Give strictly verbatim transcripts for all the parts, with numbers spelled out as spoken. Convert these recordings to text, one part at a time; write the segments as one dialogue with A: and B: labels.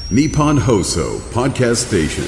A: Nippon Hoso Podcast Station。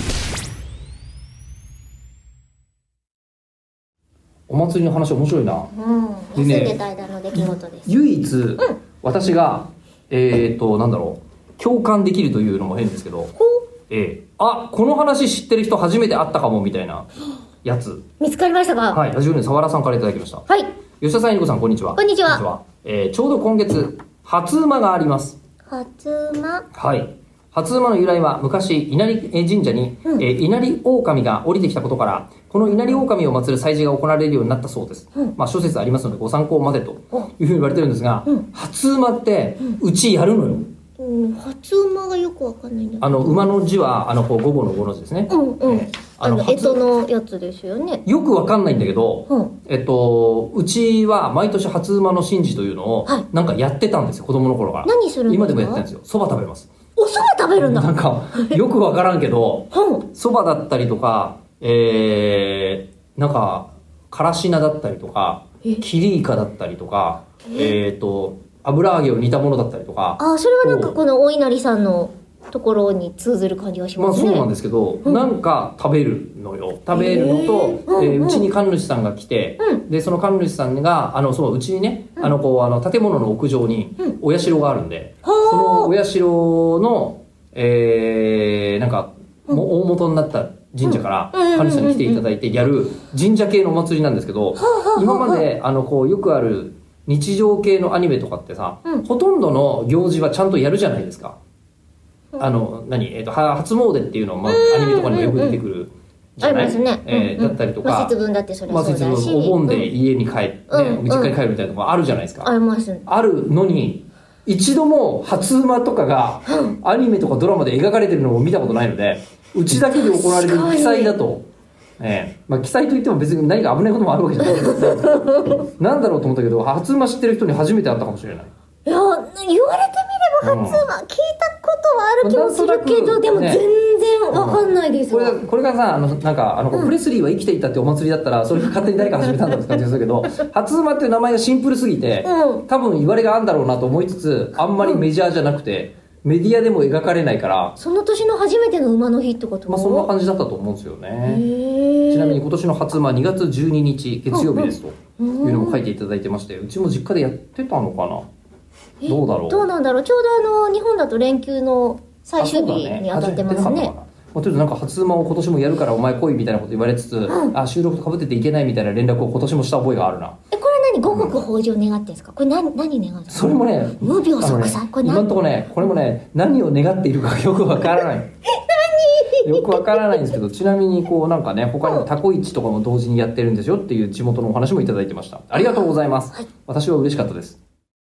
B: お祭りの話面白いな。
C: うん、
B: でね、
C: 休んでた間の出来事です。
B: 唯一、うん、私がえっとなんだろう共感できるというのも変ですけど、えー、あこの話知ってる人初めて会ったかもみたいなやつ
C: 見つかりましたか？
B: はい、ラジオネーム沢田さんからいただきました。
C: はい。
B: 吉田さん、えりこさん、こんにちは。
C: こんにちは。
B: えー、ちょうど今月初馬があります。
C: 初馬？
B: はい。初馬の由来は昔稲荷神社に、うん、えー、稲荷狼が降りてきたことからこの稲荷狼を祀る祭事が行われるようになったそうです、うん、まあ諸説ありますのでご参考までというふうに言われてるんですが、うん、初馬ってうちやるのよ、
C: うん、初馬がよくわかんないんだけど、
B: あの馬の字はあのこう午後の午の字ですね、
C: うんうん、えー、あの干支のやつですよね。
B: よくわかんないんだけど、うん、えっとうちは毎年初馬の神事というのをなんかやってたんですよ、子供の頃から。
C: 何するんですか？
B: 今でもやってるんですよ。そば食べます。
C: お蕎麦食べるんだ。
B: なんかよくわからんけど蕎麦だったりとか、えー、なんかからし菜だったりとかキリイカだったりとか、えーと油揚げを煮たものだったりとか。
C: あ、それはなんかこのお稲荷さんのところに通ずる感じがしますね。
B: まあそうなんですけど、うん、なんか食べるのよ。食べるのと、えーえー、うちに神主さんが来て、うん、でその神主さんがあのそううちにね、うん、あのこうあの建物の屋上にお社があるんで、うん、そのお社の、えー、なんかも大元になった神社から神主さんに来ていただいてやる神社系のお祭りなんですけど、今まであのこうよくある日常系のアニメとかってさ、うん、ほとんどの行事はちゃんとやるじゃないですか。あの何、えー、と初詣っていうのは、まあ、アニメとかにもよく出てくるじゃない、
C: ありますね、
B: えー、だったりとか、
C: 節分だってそれはそうだし、
B: 節分お盆で家に帰って、うんね、実家に帰るみたいなとこあるじゃないですか、
C: あります、
B: あるのに一度も初馬とかがアニメとかドラマで描かれてるのを見たことないので、うちだけで行われてる記載だと、えーまあ、記載といっても別に何か危ないこともあるわけじゃないなんだろうと思ったけど、初馬知ってる人に初めて会ったかもしれない。
C: いや言われてみれば初馬、うん、聞いたことはある気もするけど、でも全然わかんないです、
B: うん、これこれがさ、あのなんかあの、うん、プレスリーは生きていたってお祭りだったらそれが勝手に誰か始めたんだって感じがするけど初馬っていう名前がシンプルすぎて、うん、多分言われがあるんだろうなと思いつつ、あんまりメジャーじゃなくて、うん、メディアでも描かれないから、
C: その年の初めての馬の日ってこと？
B: まあそんな感じだったと思うんですよね。ちなみに今年の初馬にがつじゅうににち月曜日ですというのも書いていただいてまして、うちも実家でやってたのかな。どうだろう。
C: どうなんだろう。ちょうどあの日本だと連休の最終日に当たってますね。
B: まあ、とりあえずなんか初馬を今年もやるからお前来いみたいなこと言われつつ、うん、あ収録と被ってていけないみたいな連絡を今年もした覚えがあるな。
C: え、これ何五穀豊穣を願ってんですか？これ何何願うんですか？
B: それもね、
C: 無病息災、ね、これ
B: 今のところね、これもね、何を願っているかよくわからないよくわからないんですけど、ちなみにこうなんかね、他にもタコ市とかも同時にやってるんですよっていう地元のお話もいただいてました。ありがとうございます、はい、私は嬉しかったです。